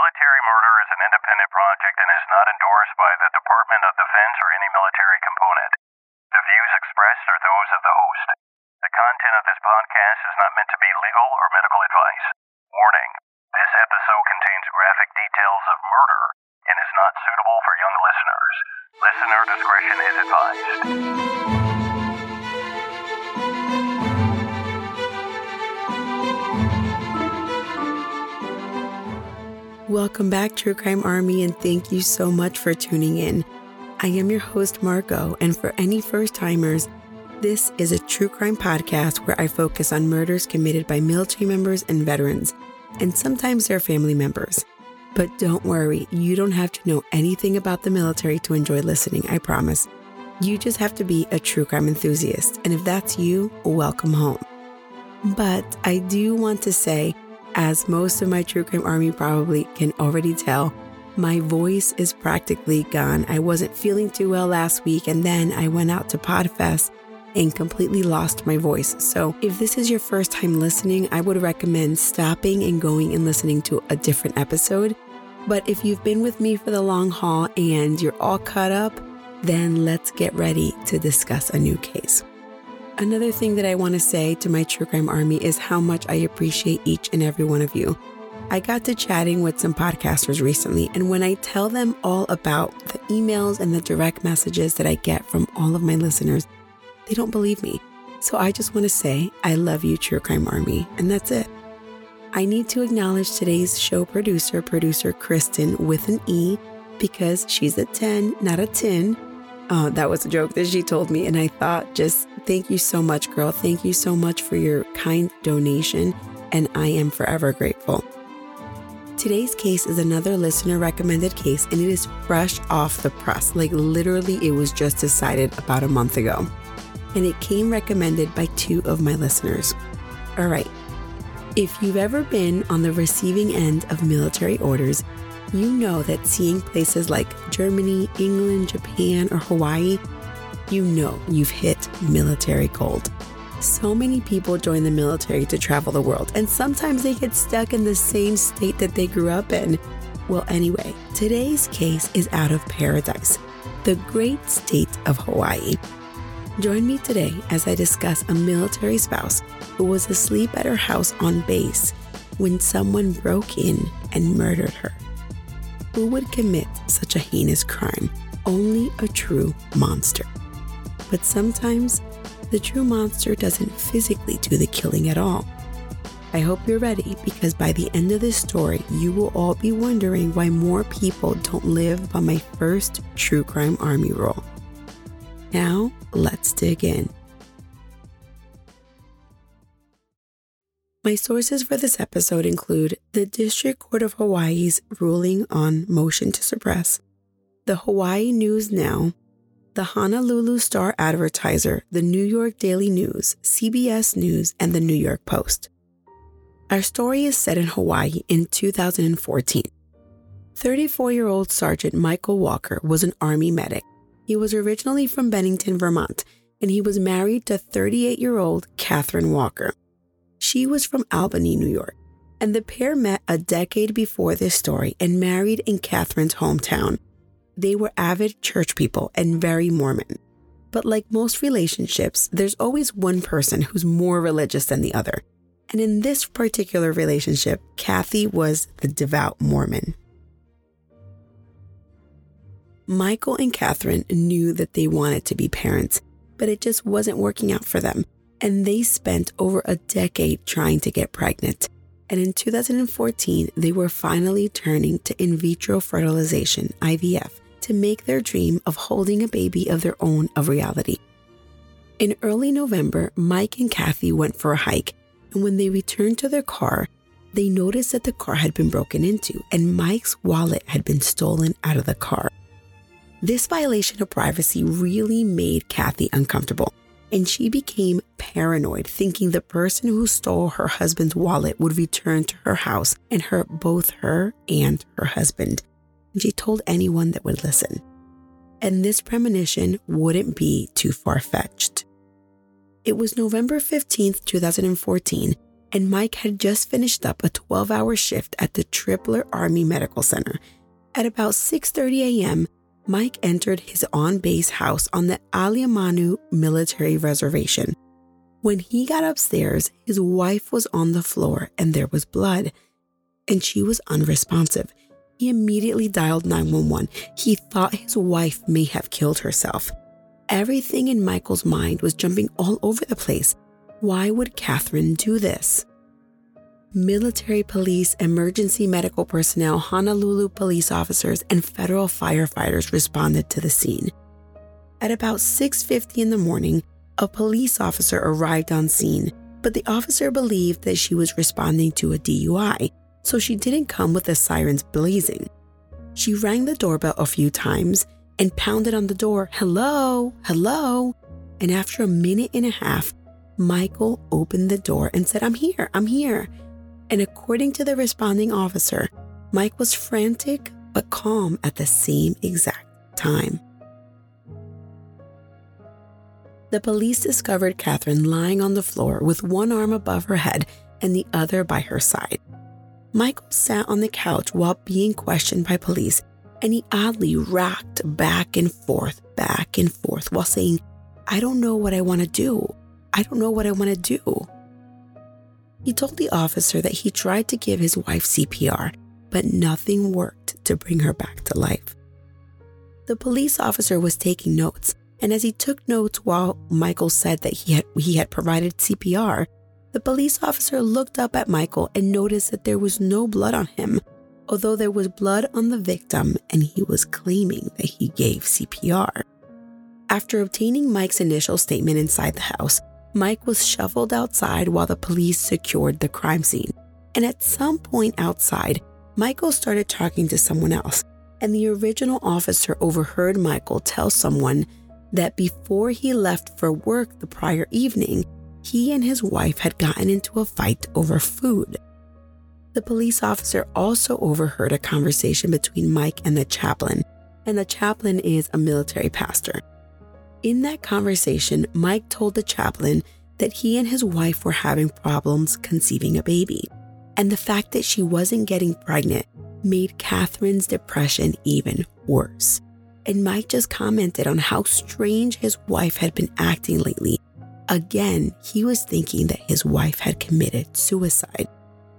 Military murder is an independent project and is not endorsed by the Department of Defense or any military component. The views expressed are those of the host. The content of this podcast is not meant to be legal or medical advice. Warning: this episode contains graphic details of murder and is not suitable for young listeners. Listener discretion is advised. Welcome back, True Crime Army, and thank you so much for tuning in. I am your host, Margot, and for any first-timers, this is a true crime podcast where I focus on murders committed by military members and veterans, and sometimes their family members. But don't worry, you don't have to know anything about the military to enjoy listening, I promise. You just have to be a true crime enthusiast, and if that's you, welcome home. But I do want to say, as most of my True Crime Army probably can already tell, my voice is practically gone. I wasn't feeling too well last week, and then I went out to Podfest and completely lost my voice. So if this is your first time listening, I would recommend stopping and going and listening to a different episode. But if you've been with me for the long haul and you're all caught up, then let's get ready to discuss a new case. Another thing that I want to say to my True Crime Army is how much I appreciate each and every one of you. I got to chatting with some podcasters recently, and when I tell them all about the emails and the direct messages that I get from all of my listeners, they don't believe me. So I just want to say, I love you, True Crime Army, and that's it. I need to acknowledge today's show producer Kristen with an E, because she's a 10, not a 10. That was a joke that she told me, and I thought, just thank you so much, girl. Thank you so much for your kind donation, and I am forever grateful. Today's case is another listener-recommended case, and it is fresh off the press. Like, literally, it was just decided about a month ago, and it came recommended by 2 of my listeners. All right. If you've ever been on the receiving end of military orders, you know that seeing places like Germany, England, Japan, or Hawaii, you know you've hit military gold. So many people join the military to travel the world, and sometimes they get stuck in the same state that they grew up in. Well, anyway, today's case is out of paradise, the great state of Hawaii. Join me today as I discuss a military spouse who was asleep at her house on base when someone broke in and murdered her. Who would commit such a heinous crime? Only a true monster. But sometimes the true monster doesn't physically do the killing at all. I hope you're ready, because by the end of this story, you will all be wondering why more people don't live by my first True Crime Army role. Now, let's dig in. My sources for this episode include the District Court of Hawaii's ruling on motion to suppress, the Hawaii News Now, the Honolulu Star Advertiser, the New York Daily News, CBS News, and the New York Post. Our story is set in Hawaii in 2014. 34-year-old Sergeant Michael Walker was an Army medic. He was originally from Bennington, Vermont, and he was married to 38-year-old Catherine Walker. She was from Albany, New York, and the pair met a decade before this story and married in Catherine's hometown. They were avid church people and very Mormon. But like most relationships, there's always one person who's more religious than the other. And in this particular relationship, Kathy was the devout Mormon. Michael and Catherine knew that they wanted to be parents, but it just wasn't working out for them. And they spent over a decade trying to get pregnant. And in 2014, they were finally turning to in vitro fertilization, IVF, to make their dream of holding a baby of their own a reality. In early November, Mike and Kathy went for a hike, and when they returned to their car, they noticed that the car had been broken into and Mike's wallet had been stolen out of the car. This violation of privacy really made Kathy uncomfortable, and she became paranoid, thinking the person who stole her husband's wallet would return to her house and hurt both her and her husband. And she told anyone that would listen. And this premonition wouldn't be too far-fetched. It was November 15th, 2014, and Mike had just finished up a 12-hour shift at the Tripler Army Medical Center. At about 6:30 a.m., Mike entered his on-base house on the Aliamanu military reservation. When he got upstairs, his wife was on the floor and there was blood, and she was unresponsive. He immediately dialed 911. He thought his wife may have killed herself. Everything in Michael's mind was jumping all over the place. Why would Catherine do this? Military police, emergency medical personnel, Honolulu police officers, and federal firefighters responded to the scene. At about 6:50 in the morning, a police officer arrived on scene, but the officer believed that she was responding to a DUI, so she didn't come with the sirens blazing. She rang the doorbell a few times and pounded on the door, "Hello, hello." And after a minute and a half, Michael opened the door and said, I'm here. And according to the responding officer, Mike was frantic but calm at the same exact time. The police discovered Catherine lying on the floor with one arm above her head and the other by her side. Michael sat on the couch while being questioned by police, and he oddly rocked back and forth while saying, I don't know what I want to do. He told the officer that he tried to give his wife CPR, but nothing worked to bring her back to life. The police officer was taking notes, and as he took notes while Michael said that he had provided CPR, the police officer looked up at Michael and noticed that there was no blood on him, although there was blood on the victim and he was claiming that he gave CPR. After obtaining Mike's initial statement inside the house, Mike was shuffled outside while the police secured the crime scene. And at some point outside, Michael started talking to someone else, and the original officer overheard Michael tell someone that before he left for work the prior evening, he and his wife had gotten into a fight over food. The police officer also overheard a conversation between Mike and the chaplain is a military pastor. In that conversation, Mike told the chaplain that he and his wife were having problems conceiving a baby, and the fact that she wasn't getting pregnant made Catherine's depression even worse. And Mike just commented on how strange his wife had been acting lately. Again, he was thinking that his wife had committed suicide.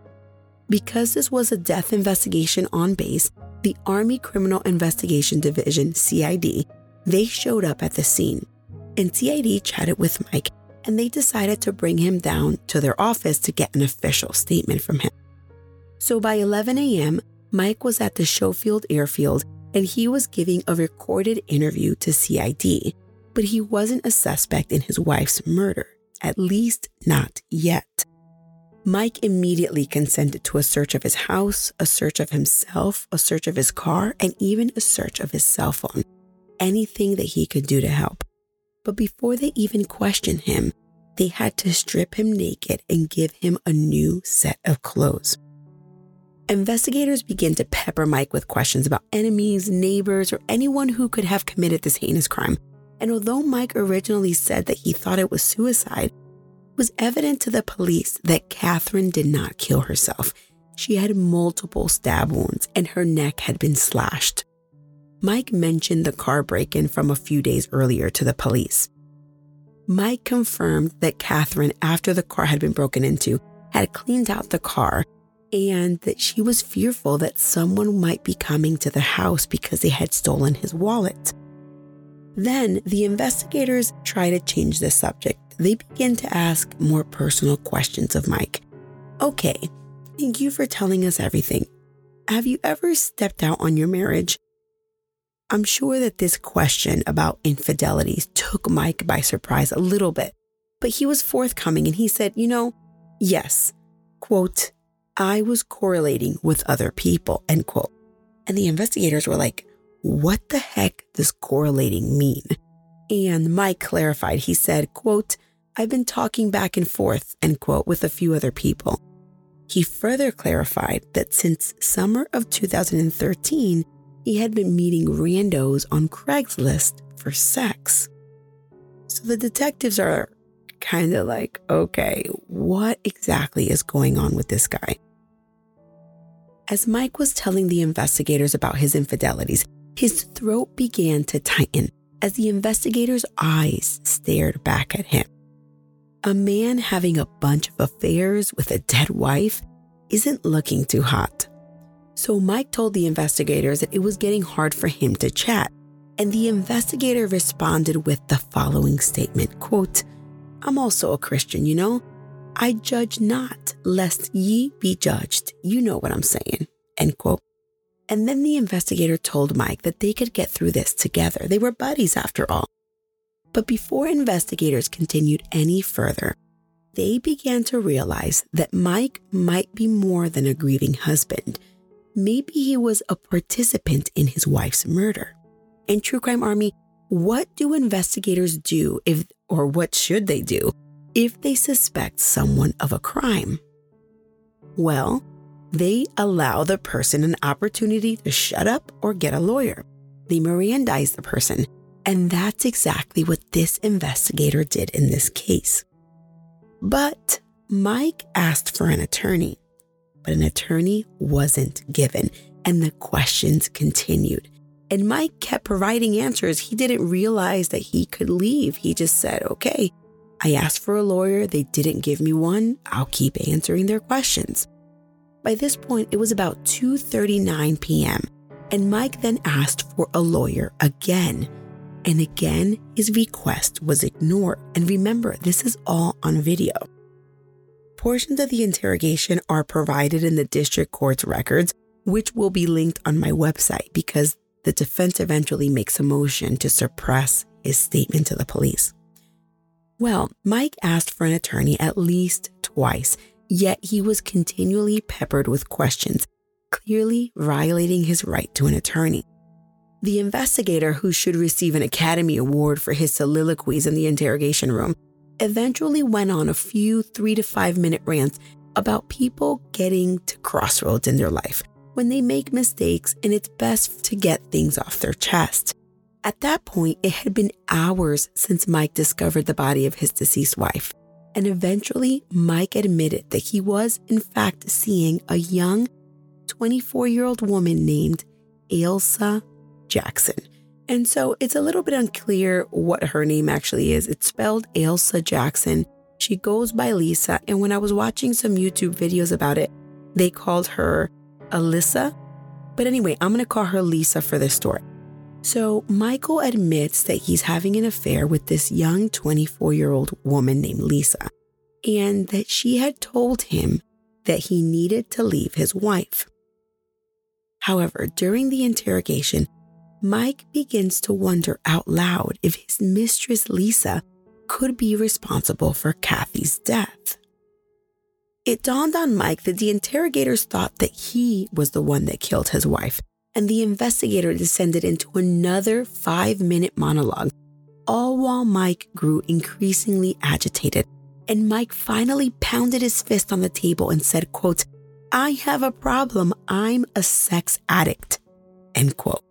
Because this was a death investigation on base, the Army Criminal Investigation Division, CID, they showed up at the scene, and CID chatted with Mike, and they decided to bring him down to their office to get an official statement from him. So by 11 a.m., Mike was at the Schofield Airfield, and he was giving a recorded interview to CID, but he wasn't a suspect in his wife's murder, at least not yet. Mike immediately consented to a search of his house, a search of himself, a search of his car, and even a search of his cell phone. Anything that he could do to help. But before they even questioned him, they had to strip him naked and give him a new set of clothes. Investigators began to pepper Mike with questions about enemies, neighbors, or anyone who could have committed this heinous crime. And although Mike originally said that he thought it was suicide, it was evident to the police that Catherine did not kill herself. She had multiple stab wounds and her neck had been slashed. Mike mentioned the car break-in from a few days earlier to the police. Mike confirmed that Catherine, after the car had been broken into, had cleaned out the car and that she was fearful that someone might be coming to the house because they had stolen his wallet. Then the investigators tried to change the subject. They began to ask more personal questions of Mike. Okay, thank you for telling us everything. Have you ever stepped out on your marriage? I'm sure that this question about infidelities took Mike by surprise a little bit, but he was forthcoming and he said, yes, quote, I was correlating with other people, end quote. And the investigators were like, what the heck does correlating mean? And Mike clarified. He said, quote, I've been talking back and forth, end quote, with a few other people. He further clarified that since summer of 2013, he had been meeting randos on Craigslist for sex. So the detectives are kind of like, okay, what exactly is going on with this guy? As Mike was telling the investigators about his infidelities, his throat began to tighten as the investigators' eyes stared back at him. A man having a bunch of affairs with a dead wife isn't looking too hot. So Mike told the investigators that it was getting hard for him to chat, and the investigator responded with the following statement, quote, "I'm also a Christian, you know? I judge not, lest ye be judged. You know what I'm saying," end quote. And then the investigator told Mike that they could get through this together. They were buddies after all. But before investigators continued any further, they began to realize that Mike might be more than a grieving husband. Maybe he was a participant in his wife's murder. In True Crime Army, what do investigators do or what should they do if they suspect someone of a crime? Well, they allow the person an opportunity to shut up or get a lawyer. They Mirandize the person, and that's exactly what this investigator did in this case. But Mike asked for an attorney, but an attorney wasn't given, and the questions continued. And Mike kept providing answers. He didn't realize that he could leave. He just said, okay, I asked for a lawyer. They didn't give me one. I'll keep answering their questions. By this point, it was about 2:39 p.m., and Mike then asked for a lawyer again. And again, his request was ignored. And remember, this is all on video. Portions of the interrogation are provided in the district court's records, which will be linked on my website because the defense eventually makes a motion to suppress his statement to the police. Well, Mike asked for an attorney at least twice, yet he was continually peppered with questions, clearly violating his right to an attorney. The investigator, who should receive an Academy Award for his soliloquies in the interrogation room, eventually went on a few 3 to 5 minute rants about people getting to crossroads in their life when they make mistakes, and it's best to get things off their chest. At that point, it had been hours since Mike discovered the body of his deceased wife, and eventually Mike admitted that he was in fact seeing a young 24-year-old woman named Ailsa Jackson. And so it's a little bit unclear what her name actually is. It's spelled Ailsa Jackson. She goes by Lisa, and when I was watching some YouTube videos about it, they called her Alyssa. But anyway, I'm going to call her Lisa for this story. So Michael admits that he's having an affair with this young 24-year-old woman named Lisa, and that she had told him that he needed to leave his wife. However, during the interrogation, Mike begins to wonder out loud if his mistress Lisa could be responsible for Kathy's death. It dawned on Mike that the interrogators thought that he was the one that killed his wife, and the investigator descended into another 5-minute monologue, all while Mike grew increasingly agitated, and Mike finally pounded his fist on the table and said, quote, "I have a problem. I'm a sex addict," end quote.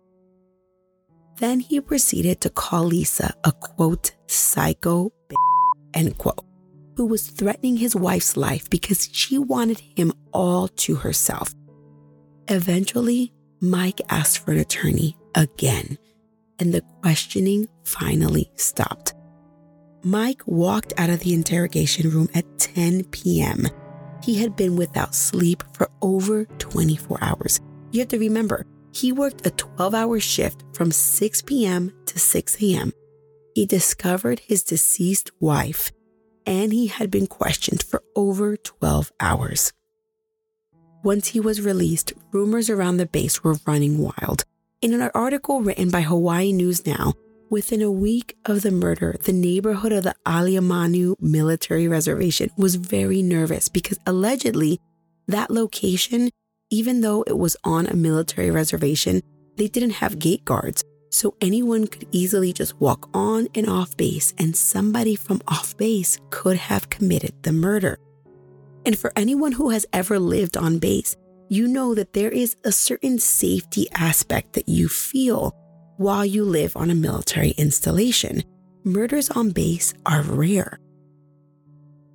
Then he proceeded to call Lisa a, quote, "psycho bitch," end quote, who was threatening his wife's life because she wanted him all to herself. Eventually, Mike asked for an attorney again, and the questioning finally stopped. Mike walked out of the interrogation room at 10 p.m. He had been without sleep for over 24 hours. You have to remember, he worked a 12-hour shift from 6 p.m. to 6 a.m. He discovered his deceased wife, and he had been questioned for over 12 hours. Once he was released, rumors around the base were running wild. In an article written by Hawaii News Now, within a week of the murder, the neighborhood of the Aliamanu military reservation was very nervous because allegedly that location, even though it was on a military reservation, they didn't have gate guards. So anyone could easily just walk on and off base, and somebody from off base could have committed the murder. And for anyone who has ever lived on base, you know that there is a certain safety aspect that you feel while you live on a military installation. Murders on base are rare.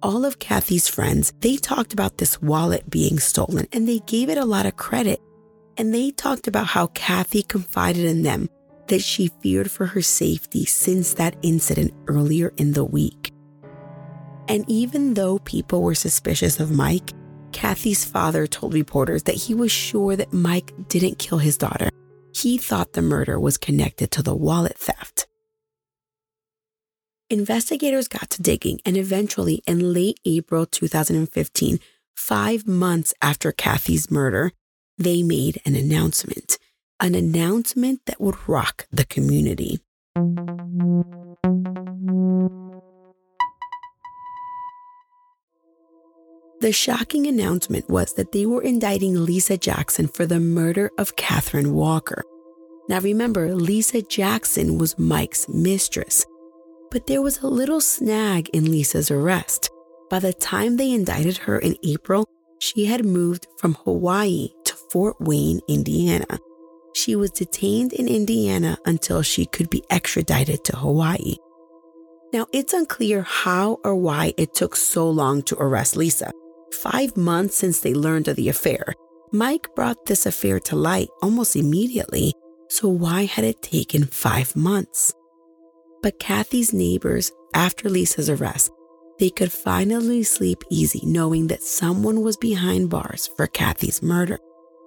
all of Kathy's friends, they talked about this wallet being stolen and they gave it a lot of credit. And they talked about how Kathy confided in them that she feared for her safety since that incident earlier in the week. And even though people were suspicious of Mike, Kathy's father told reporters that he was sure that Mike didn't kill his daughter. He thought the murder was connected to the wallet theft. Investigators got to digging, and eventually, in late April 2015, 5 months after Kathy's murder, they made an announcement that would rock the community. The shocking announcement was that they were indicting Lisa Jackson for the murder of Catherine Walker. Now remember, Lisa Jackson was Mike's mistress, but there was a little snag in Lisa's arrest. By the time they indicted her in April, she had moved from Hawaii to Fort Wayne, Indiana. She was detained in Indiana until she could be extradited to Hawaii. Now, it's unclear how or why it took so long to arrest Lisa. 5 months since they learned of the affair. Mike brought this affair to light almost immediately, so why had it taken 5 months? But Kathy's neighbors, after Lisa's arrest, they could finally sleep easy knowing that someone was behind bars for Kathy's murder.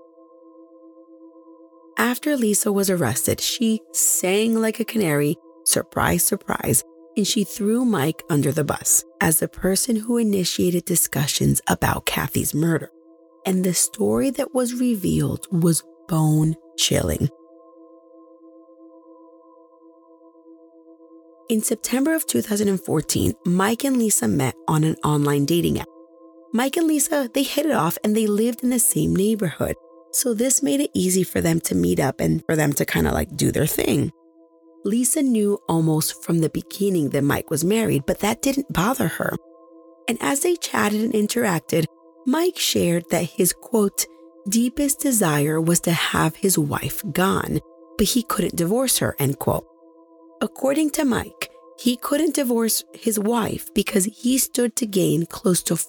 After Lisa was arrested, she sang like a canary, surprise, surprise, and she threw Mike under the bus as the person who initiated discussions about Kathy's murder. And the story that was revealed was bone-chilling. In September of 2014, Mike and Lisa met on an online dating app. Mike and Lisa, they hit it off and they lived in the same neighborhood. So this made it easy for them to meet up and for them to kind of do their thing. Lisa knew almost from the beginning that Mike was married, but that didn't bother her. And as they chatted and interacted, Mike shared that his, quote, deepest desire was to have his wife gone, but he couldn't divorce her, end quote. According to Mike, he couldn't divorce his wife because he stood to gain close to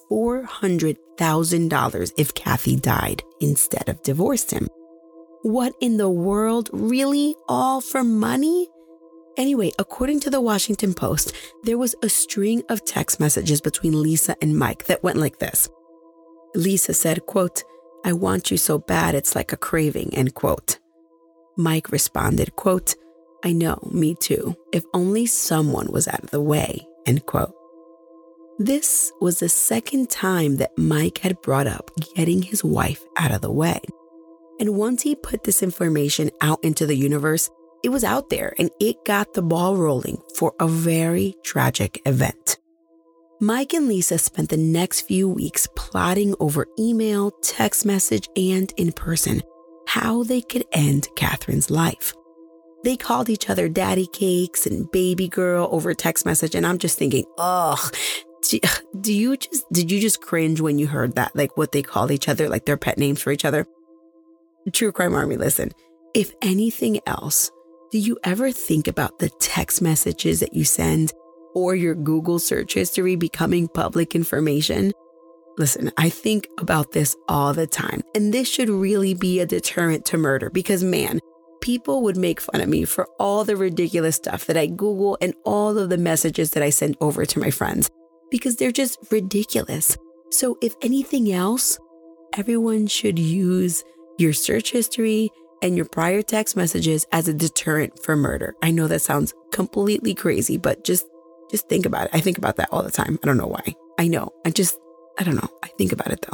$400,000 if Kathy died instead of divorced him. What in the world? Really? All for money? Anyway, according to the Washington Post, there was a string of text messages between Lisa and Mike that went like this. Lisa said, quote, I want you so bad it's like a craving, end quote. Mike responded, quote, I know, me too. If only someone was out of the way, end quote. This was the second time that Mike had brought up getting his wife out of the way. And once he put this information out into the universe, it was out there and it got the ball rolling for a very tragic event. Mike and Lisa spent the next few weeks plotting over email, text message, and in person how they could end Catherine's life. They called each other daddy cakes and baby girl over text message, and I'm just thinking, ugh, did you just cringe when you heard that, what they called each other, their pet names for each other? True Crime Army, listen, if anything else, do you ever think about the text messages that you send or your Google search history becoming public information? Listen, I think about this all the time, and this should really be a deterrent to murder because, man, people would make fun of me for all the ridiculous stuff that I Google and all of the messages that I send over to my friends because they're just ridiculous. So if anything else, everyone should use your search history and your prior text messages as a deterrent for murder. I know that sounds completely crazy, but just think about it. I think about that all the time. I don't know why. I don't know. I think about it though.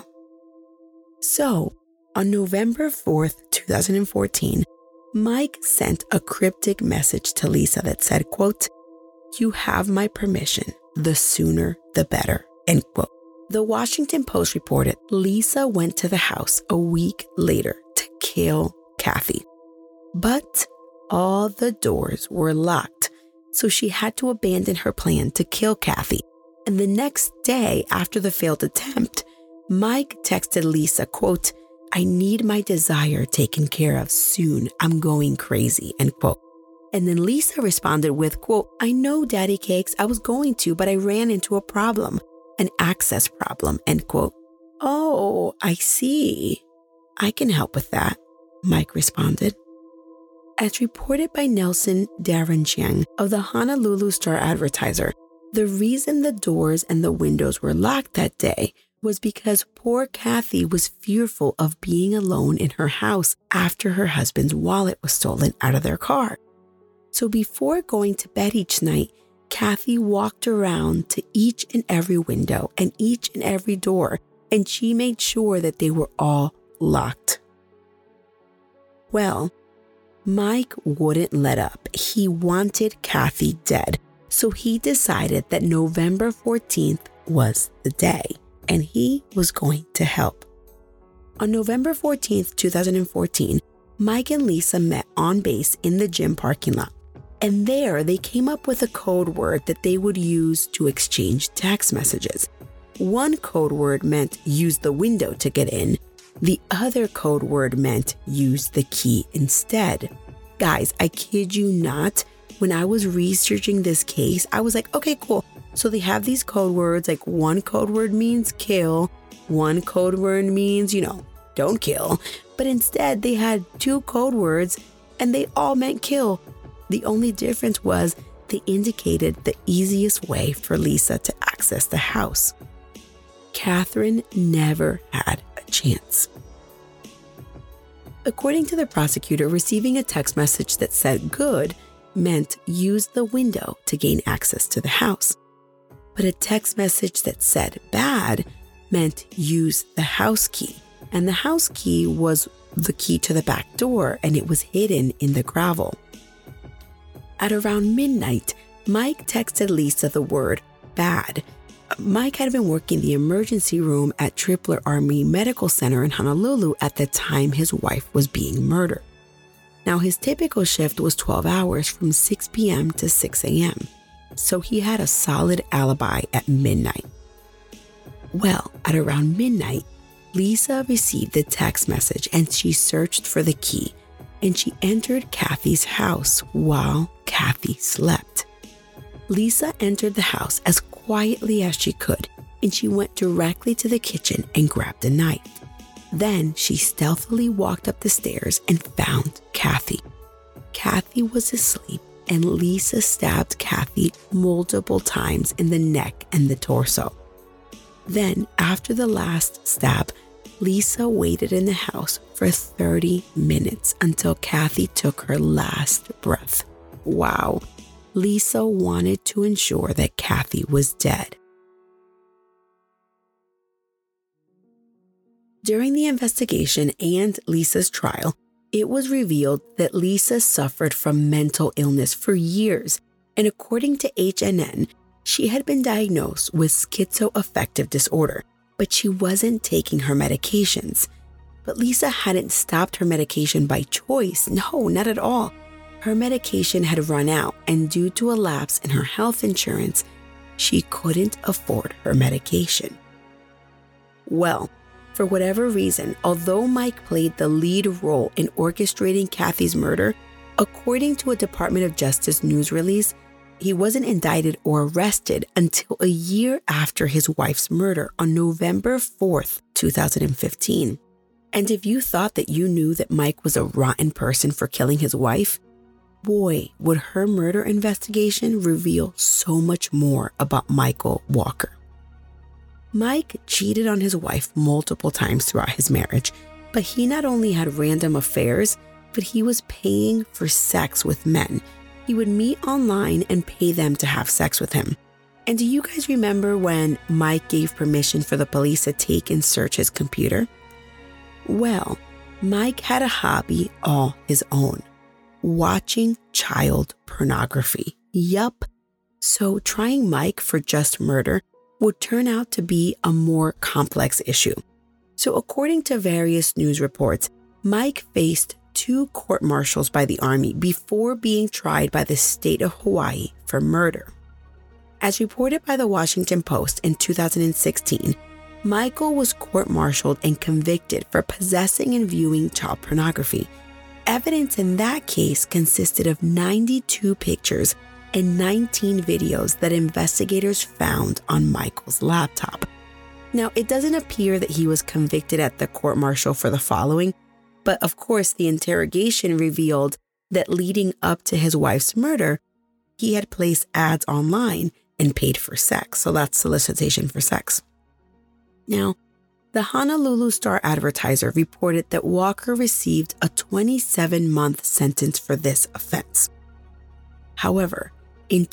So on November 4th, 2014, Mike sent a cryptic message to Lisa that said, quote, you have my permission. The sooner, the better, end quote. The Washington Post reported Lisa went to the house a week later to kill Kathy. But all the doors were locked, so she had to abandon her plan to kill Kathy. And the next day after the failed attempt, Mike texted Lisa, quote, I need my desire taken care of soon. I'm going crazy, end quote. And then Lisa responded with, quote, I know, Daddy Cakes, I was going to, but I ran into a problem. an access problem, end quote. Oh, I see. I can help with that, Mike responded. As reported by Nelson Darenchiang of the Honolulu Star-Advertiser, the reason the doors and the windows were locked that day was because poor Kathy was fearful of being alone in her house after her husband's wallet was stolen out of their car. So before going to bed each night, Kathy walked around to each and every window and each and every door, and she made sure that they were all locked. Well, Mike wouldn't let up. He wanted Kathy dead, so he decided that November 14th was the day, and he was going to help. On November 14th, 2014, Mike and Lisa met on base in the gym parking lot, and there they came up with a code word that they would use to exchange text messages. One code word meant use the window to get in. The other code word meant use the key instead. Guys, I kid you not, when I was researching this case, I was like, okay, cool. So they have these code words, like one code word means kill, one code word means, don't kill. But instead they had two code words and they all meant kill. The only difference was they indicated the easiest way for Lisa to access the house. Catherine never had a chance. According to the prosecutor, receiving a text message that said good meant use the window to gain access to the house. But a text message that said bad meant use the house key. And the house key was the key to the back door, and it was hidden in the gravel. At around midnight, Mike texted Lisa the word bad. Mike had been working the emergency room at Tripler Army Medical Center in Honolulu at the time his wife was being murdered. Now, his typical shift was 12 hours from 6 p.m. to 6 a.m., so he had a solid alibi at midnight. Well, at around midnight, Lisa received the text message and she searched for the key, and she entered Kathy's house while Kathy slept. Lisa entered the house as quietly as she could, and she went directly to the kitchen and grabbed a knife. Then she stealthily walked up the stairs and found Kathy. Kathy was asleep, and Lisa stabbed Kathy multiple times in the neck and the torso. Then, after the last stab, Lisa waited in the house for 30 minutes until Kathy took her last breath. Wow. Lisa wanted to ensure that Kathy was dead. During the investigation and Lisa's trial, it was revealed that Lisa suffered from mental illness for years, and according to HNN, she had been diagnosed with schizoaffective disorder, but she wasn't taking her medications. But Lisa hadn't stopped her medication by choice. No, not at all. Her medication had run out, and due to a lapse in her health insurance, she couldn't afford her medication. Well, for whatever reason, although Mike played the lead role in orchestrating Kathy's murder, according to a Department of Justice news release, he wasn't indicted or arrested until a year after his wife's murder on November 4th, 2015. And if you thought that you knew that Mike was a rotten person for killing his wife, boy, would her murder investigation reveal so much more about Michael Walker. Mike cheated on his wife multiple times throughout his marriage, but he not only had random affairs, but he was paying for sex with men. He would meet online and pay them to have sex with him. And do you guys remember when Mike gave permission for the police to take and search his computer? Well, Mike had a hobby all his own: watching child pornography. Yup. So trying Mike for just murder would turn out to be a more complex issue. So according to various news reports, Mike faced 2 court-martials by the Army before being tried by the state of Hawaii for murder. As reported by the Washington Post in 2016, Michael was court-martialed and convicted for possessing and viewing child pornography. Evidence in that case consisted of 92 pictures and 19 videos that investigators found on Michael's laptop. Now, it doesn't appear that he was convicted at the court-martial for the following, but of course, the interrogation revealed that leading up to his wife's murder, he had placed ads online and paid for sex. So that's solicitation for sex. Now, the Honolulu Star-Advertiser reported that Walker received a 27-month sentence for this offense. However, in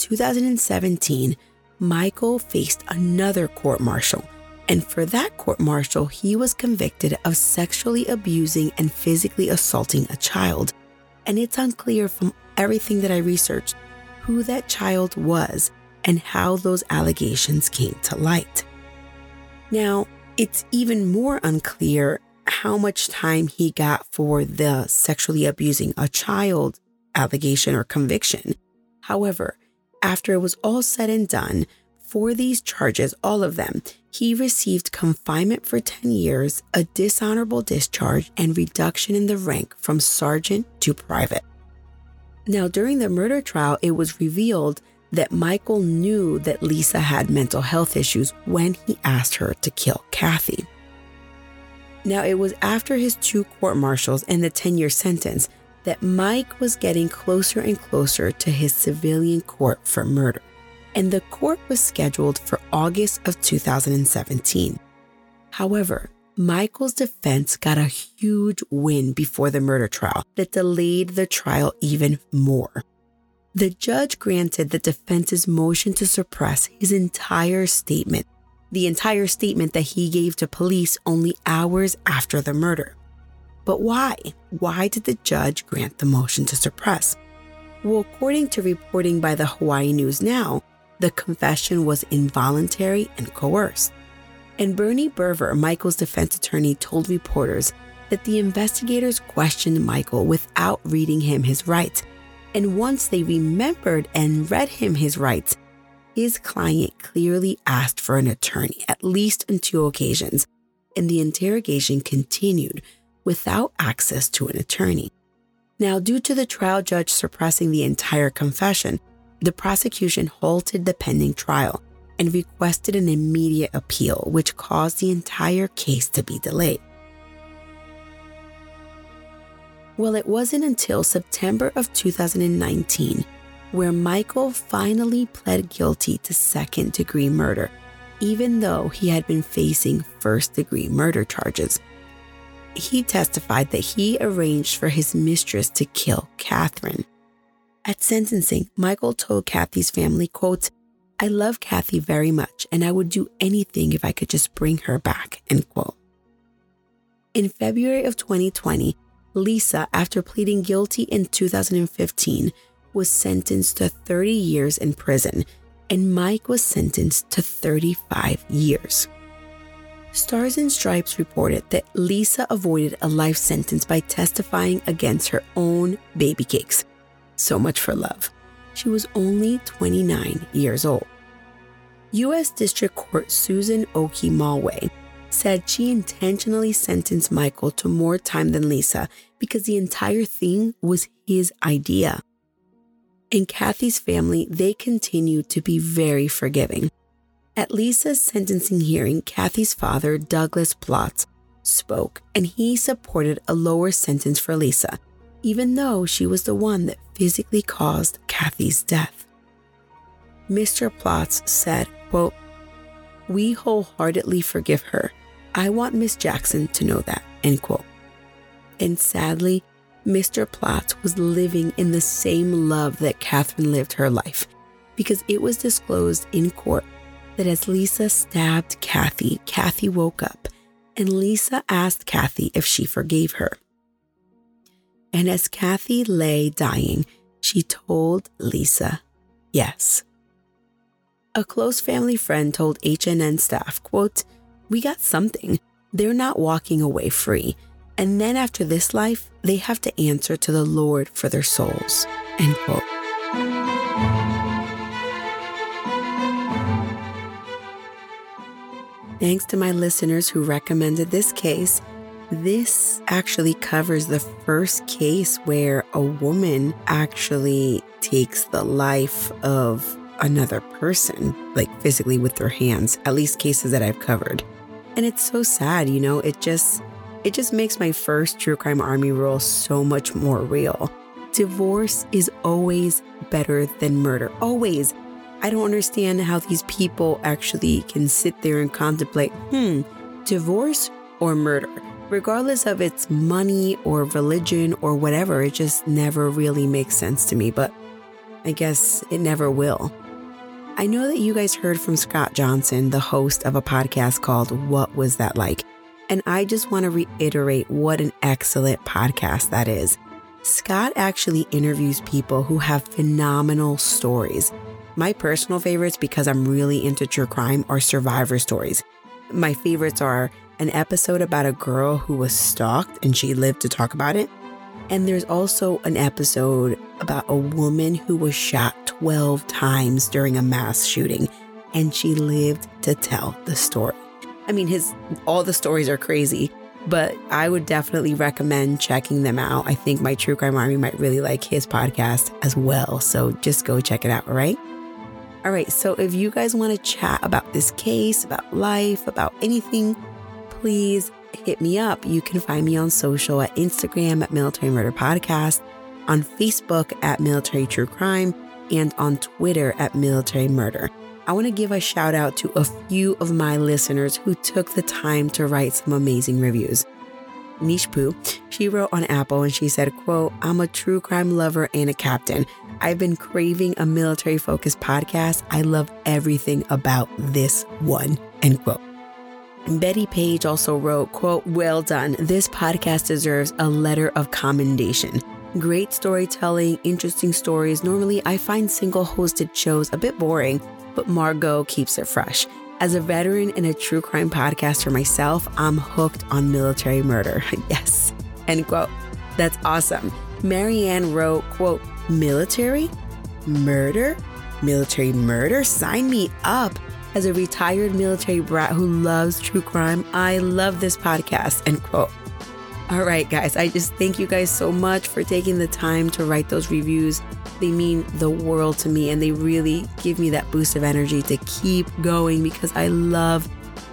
2017, Michael faced another court-martial, and for that court-martial, he was convicted of sexually abusing and physically assaulting a child. And it's unclear from everything that I researched who that child was and how those allegations came to light. Now, it's even more unclear how much time he got for the sexually abusing a child allegation or conviction. However, after it was all said and done, for these charges, all of them, he received confinement for 10 years, a dishonorable discharge, and reduction in the rank from sergeant to private. Now, during the murder trial, it was revealed that Michael knew that Lisa had mental health issues when he asked her to kill Kathy. Now, it was after his 2 court-martials and the 10-year sentence that Mike was getting closer and closer to his civilian court for murder, and the court was scheduled for August of 2017. However, Michael's defense got a huge win before the murder trial that delayed the trial even more. The judge granted the defense's motion to suppress his entire statement, the entire statement that he gave to police only hours after the murder. But why? Why did the judge grant the motion to suppress? Well, according to reporting by the Hawaii News Now, the confession was involuntary and coerced. And Bernie Berver, Michael's defense attorney, told reporters that the investigators questioned Michael without reading him his rights. And once they remembered and read him his rights, his client clearly asked for an attorney, at least on 2 occasions, and the interrogation continued without access to an attorney. Now, due to the trial judge suppressing the entire confession, the prosecution halted the pending trial and requested an immediate appeal, which caused the entire case to be delayed. Well, it wasn't until September of 2019 where Michael finally pled guilty to second-degree murder, even though he had been facing first-degree murder charges. He testified that he arranged for his mistress to kill Catherine. At sentencing, Michael told Kathy's family, quote, "I love Kathy very much, and I would do anything if I could just bring her back," end quote. In February of 2020, Lisa, after pleading guilty in 2015, was sentenced to 30 years in prison, and Mike was sentenced to 35 years. Stars and Stripes reported that Lisa avoided a life sentence by testifying against her own baby cakes. So much for love. She was only 29 years old. U.S. District Court Susan Oki Malway said she intentionally sentenced Michael to more time than Lisa because the entire thing was his idea. In Kathy's family, they continued to be very forgiving. At Lisa's sentencing hearing, Kathy's father, Douglas Plotz, spoke, and he supported a lower sentence for Lisa, even though she was the one that physically caused Kathy's death. Mr. Plotz said, quote, "We wholeheartedly forgive her. I want Miss Jackson to know that," end quote. And sadly, Mr. Plotz was living in the same love that Catherine lived her life, because it was disclosed in court that as Lisa stabbed Kathy, Kathy woke up, and Lisa asked Kathy if she forgave her. And as Kathy lay dying, she told Lisa yes. A close family friend told HNN staff, quote, "We got something. They're not walking away free. And then after this life, they have to answer to the Lord for their souls," end quote. Thanks to my listeners who recommended this case. This actually covers the first case where a woman actually takes the life of another person, like physically with their hands, at least cases that I've covered. And it's so sad, you know, it just makes my first True Crime Army role so much more real. Divorce is always better than murder. Always. I don't understand how these people actually can sit there and contemplate, divorce or murder? Regardless of its money or religion or whatever, it just never really makes sense to me, but I guess it never will. I know that you guys heard from Scott Johnson, the host of a podcast called What Was That Like? And I just want to reiterate what an excellent podcast that is. Scott actually interviews people who have phenomenal stories. My personal favorites, because I'm really into true crime, are survivor stories. My favorites are an episode about a girl who was stalked and she lived to talk about it. And there's also an episode about a woman who was shot 12 times during a mass shooting, and she lived to tell the story. I mean, all the stories are crazy, but I would definitely recommend checking them out. I think my True Crime Army might really like his podcast as well. So just go check it out, all right? All right, so if you guys want to chat about this case, about life, about anything, please hit me up. You can find me on social at Instagram at Military Murder Podcast, on Facebook at Military True Crime, and on Twitter at Military Murder. I want to give a shout out to a few of my listeners who took the time to write some amazing reviews. Niche Poo, she wrote on Apple and she said, quote, "I'm a true crime lover and a captain. I've been craving a military-focused podcast. I love everything about this one," end quote. Betty Page also wrote, quote, "Well done. This podcast deserves a letter of commendation. Great storytelling, interesting stories. Normally, I find single-hosted shows a bit boring, but Margot keeps it fresh. As a veteran and a true crime podcaster myself, I'm hooked on military murder." Yes, end quote. That's awesome. Marianne wrote, quote, "Military murder? Military murder? Sign me up. As a retired military brat who loves true crime, I love this podcast," end quote. All right, guys, I just thank you guys so much for taking the time to write those reviews. They mean the world to me, and they really give me that boost of energy to keep going because I love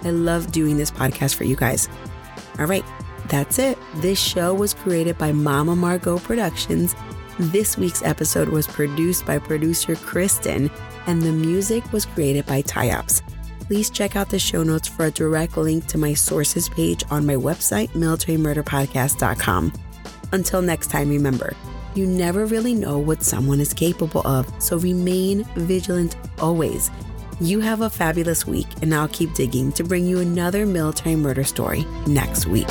doing this podcast for you guys. All right, that's it. This show was created by Mama Margot Productions. This week's episode was produced by producer Kristen, and the music was created by Ty-Ops. Please check out the show notes for a direct link to my sources page on my website, militarymurderpodcast.com. Until next time, remember, you never really know what someone is capable of, so remain vigilant always. You have a fabulous week, and I'll keep digging to bring you another military murder story next week.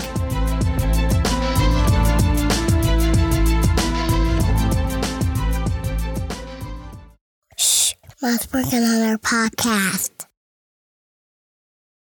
Shh, Mom's working on our podcast.